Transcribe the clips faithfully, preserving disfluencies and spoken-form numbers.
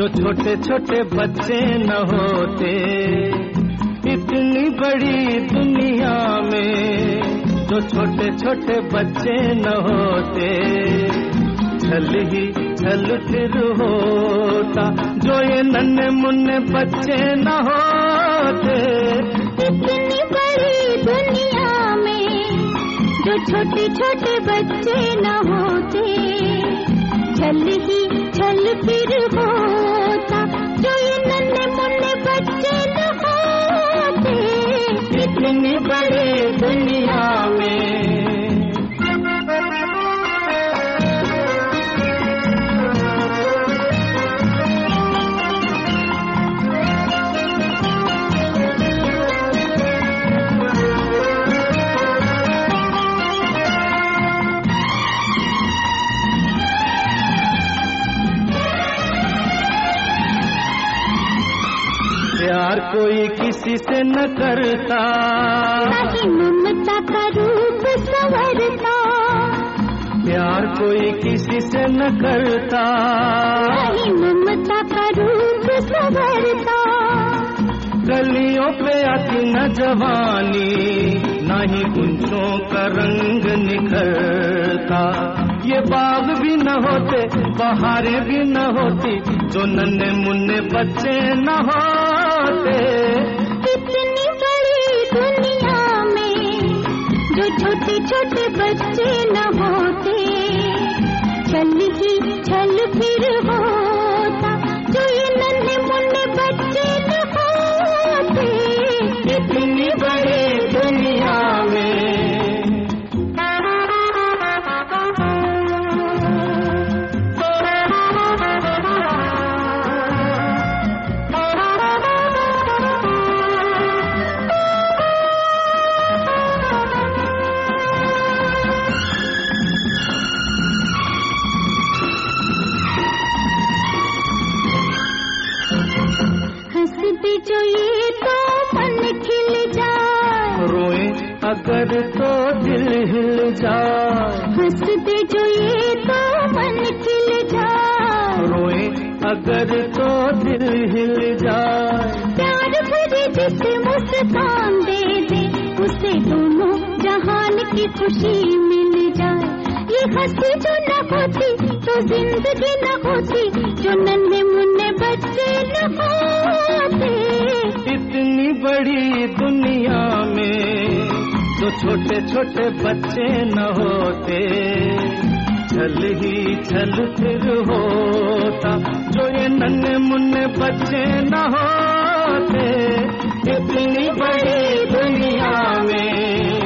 जो छोटे छोटे बच्चे न होते। इतनी बड़ी दुनिया में जो छोटे छोटे बच्चे न होते। छल ही छल फिर होता जो ये नन्हे मुन्ने बच्चे न होते। इतनी बड़ी दुनिया में जो छोटे छोटे बच्चे न होते। छल ही छल फिर होता जो ये नन्हे मुन्ने बच्चे न होते। इतनी बड़ी दुनिया में प्यार कोई किसी से न करता। नहीं ममता का रूप संवरता। प्यार कोई किसी से न करता। नहीं ममता का रूप संवरता। गलियों पे आती न जवानी ना ही गुंजों का रंग निखरता। ये बाग भी न होते बहारें भी न होती जो नन्हे मुन्ने बच्चे न होते। इतनी बड़ी दुनिया में जो छोटे छोटे बच्चे न होते। छल ही छल फिर होता जो ये नन्हे मुन्ने बच्चे न होते। इतनी बड़ी दुनिया में जो ये तो मन खिल जाए। रोए अगर तो दिल हिल जाए। हंस दे जो ये तो मन खिल जाए। रोए अगर तो दिल हिल जाए। प्यार भरे जिसे मुस्कान दे दे उसे दोनों जहान की खुशी मिल जाए। ये हंसी जो न होती तो जिंदगी न होती जो नन्हे मुन्ने बच्चे न होते। इतनी बड़ी दुनिया में जो छोटे छोटे बच्चे न होते। छल ही छल फिर होता जो ये नन्हे मुन्ने बच्चे न होते। इतनी बड़ी दुनिया में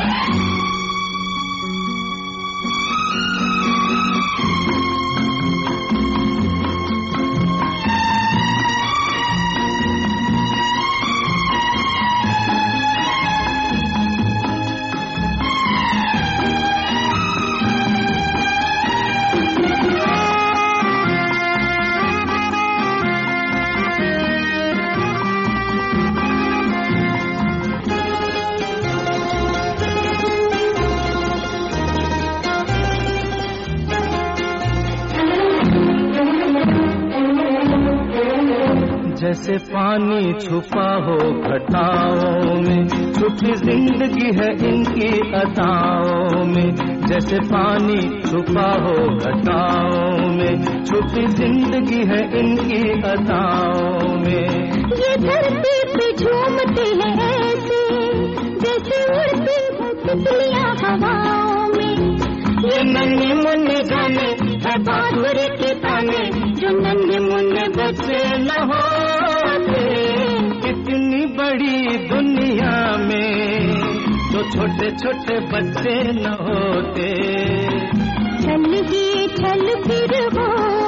जैसे पानी छुपा हो घटाओं में छुपी जिंदगी है इनकी अदाओं में। जैसे पानी छुपा हो घटाओं में छुपी जिंदगी है इनकी अदाओं में। ये धरती पे झूमते हैं ऐसे जैसे उड़ती हैं तितलियां हवाओं में। ये नन्हे मुन्ने जाने है बादुरे के ताने जो नन्हे मुन्ने बच्चे न होते। इतनी बड़ी दुनिया में जो छोटे छोटे बच्चे न होते। छल ही छल फिर हो